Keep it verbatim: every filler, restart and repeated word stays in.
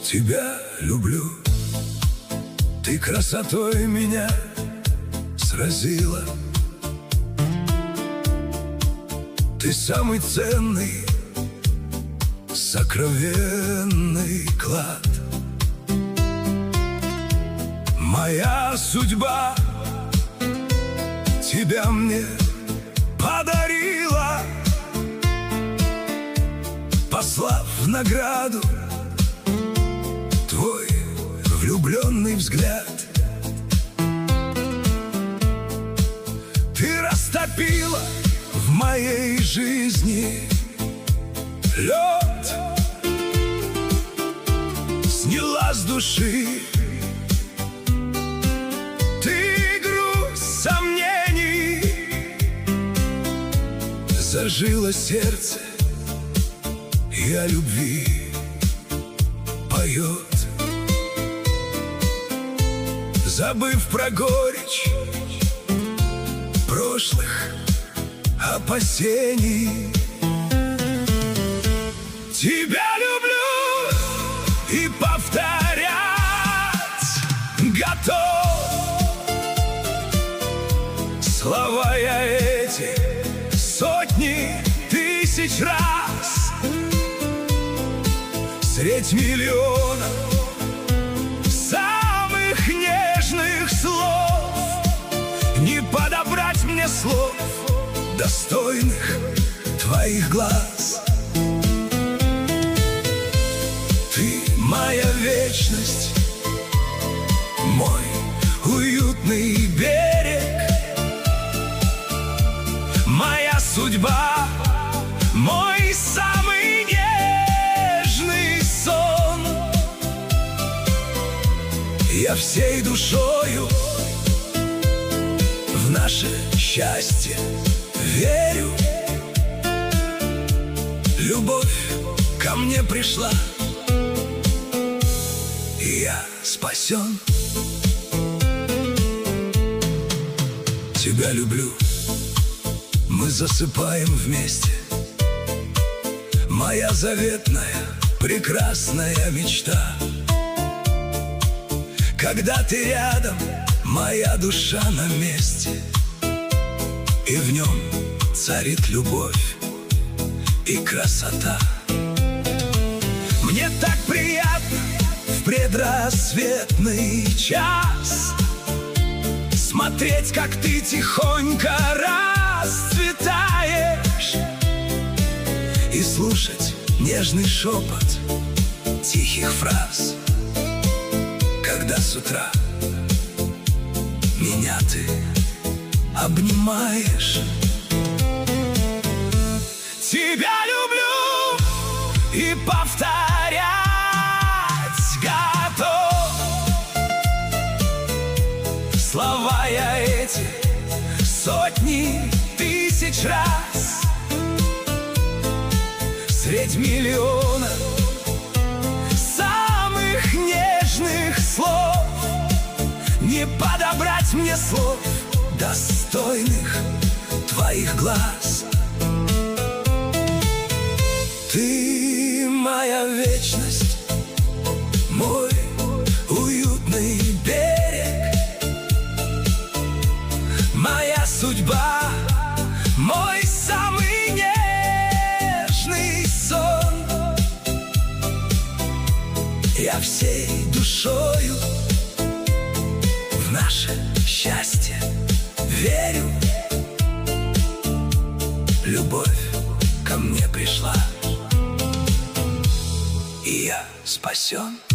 Тебя люблю, ты красотой меня сразила. Ты самый ценный, сокровенный клад. Моя судьба тебя мне подарила, послав в награду твой влюбленный взгляд. Ты растопила в моей жизни лед, сняла с души ты груз сомнений, зажило сердце и о любви поет. Забыв про горечь прошлых опасений, тебя люблю и повторять готов. Слова я эти сотни тысяч раз средь миллионов самых нежных слов. Не подобрать мне слов, достойных твоих глаз. Ты моя вечность, мой уютный берег, моя судьба, мой самый нежный сон. Я всей душою в наше счастье верю. Любовь ко мне пришла, и я спасен. Тебя люблю, мы засыпаем вместе. Моя заветная, прекрасная мечта. Когда ты рядом, моя душа на месте, и в нем царит любовь и красота. Мне так приятно в предрассветный час смотреть, как ты тихонько расцветаешь, и слушать нежный шепот тихих фраз, когда с утра меня ты обнимаешь. Тебя люблю и повторять готов. Слова я эти сотни тысяч раз средь миллионов самых нежных слов. Не подобрать мне слов, достойных твоих глаз. Ты моя вечность, мой уютный берег, моя судьба, мой самый нежный сон. Я всей душою в наше счастье верю. Любовь ко мне пришла, и я спасен.